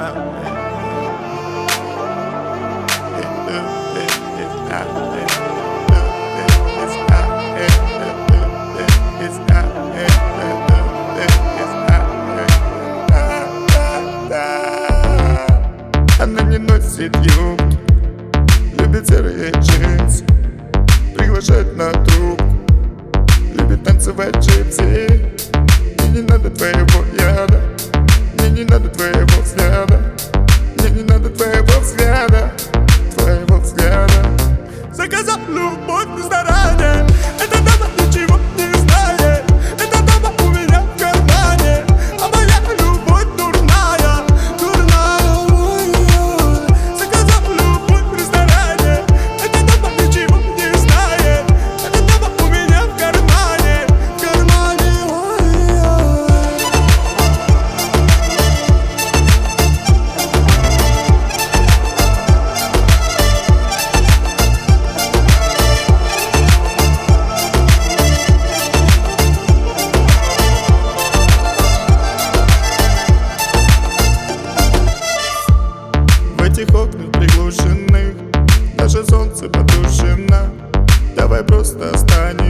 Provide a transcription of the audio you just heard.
Она не носит юбки, любит серые джинсы, приглашает на трубку, любит танцевать джипси. Мне не надо твоего яда, мне не надо твоего взгляда, мне не надо твоего взгляда, твоего взгляда. Заказал любовь в ресторане, эта дама ничего не знает, эта дама у меня в кармане, а моя любовь дурная, дурная. Ой-ой. Заказал любовь в ресторане, эта дама ничего не знает, эта дама у меня в кармане, в кармане. Ой-ой. В этих окнах приглушенных даже солнце потушено. Давай просто останемся